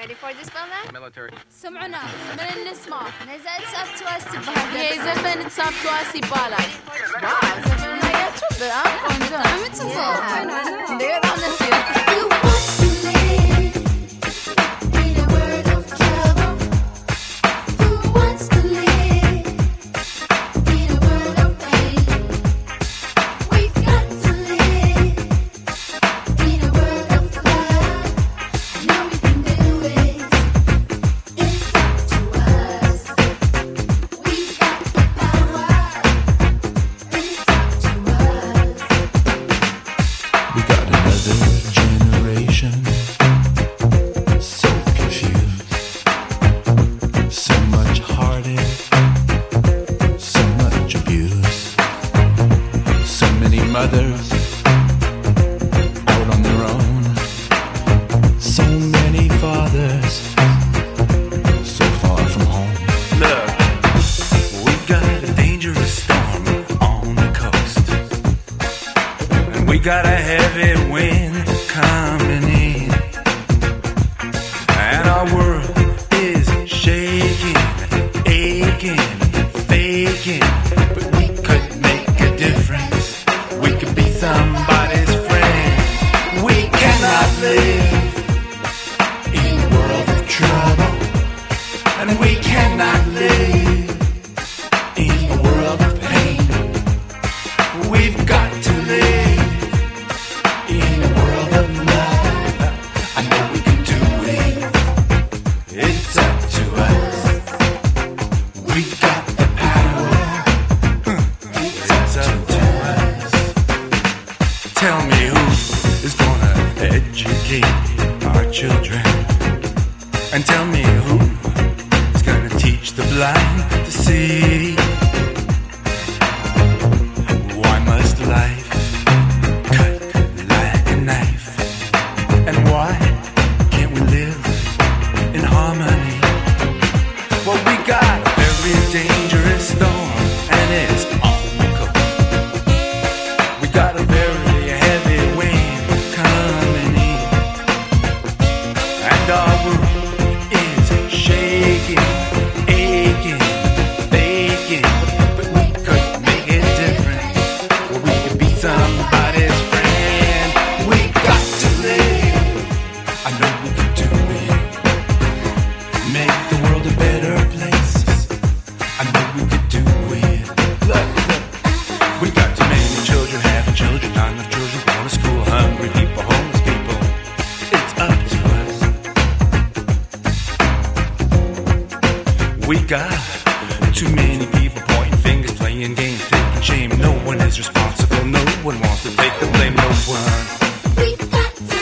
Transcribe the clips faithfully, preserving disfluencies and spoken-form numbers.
Ready for this one then? Military. سمعنا من النسمة نزل سبت واسي بهذا. هي زفن سبت واسي بالك. واو زفن ما يتشبه ها كونجون. عم تصور. ليه راح نسير؟ Mothers out on their own, so many fathers so far from home. Look, we got a dangerous storm on the coast, and we got a heavy wind coming in, and our world is shaking, aching, faking, but we could make a difference. We could be somebody's friend. We cannot live in a world of trouble, and we cannot live in a world of pain. We've got to live in a world of love. I know we can do it. It's up to us. We've got the power. It's up to us. Tell me who is gonna educate our children, and tell me who is gonna teach the blind to see. Why must life cut like a knife? And why can't we live in harmony? Well, we got a very dangerous storm, and it's on the coast. We got a very our world is shaking, aching, faking, but we could make it different. Well, we could be somebody's friend. We got to live. I know we can do it. Make the world a better place. I know we could do it. Look, look. We got too many children having children, not enough children going to school, hungry people, homeless people. It's up to us. We got too many people pointing fingers, playing games, taking shame. No one is responsible. No one wants to take the blame. No one. We've got to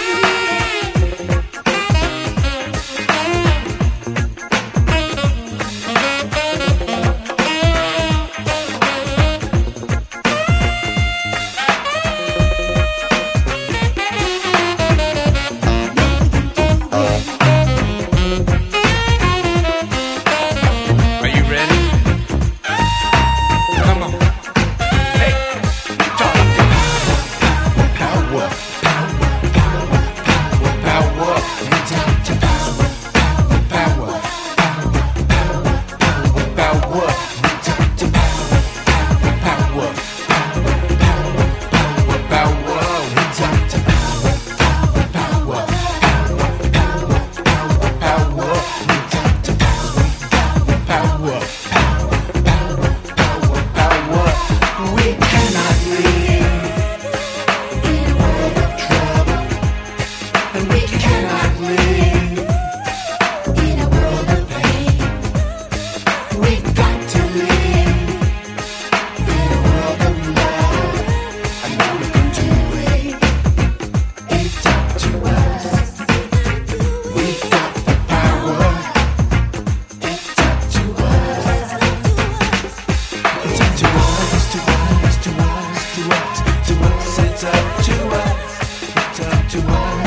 to us, it's up to us, it's up to us.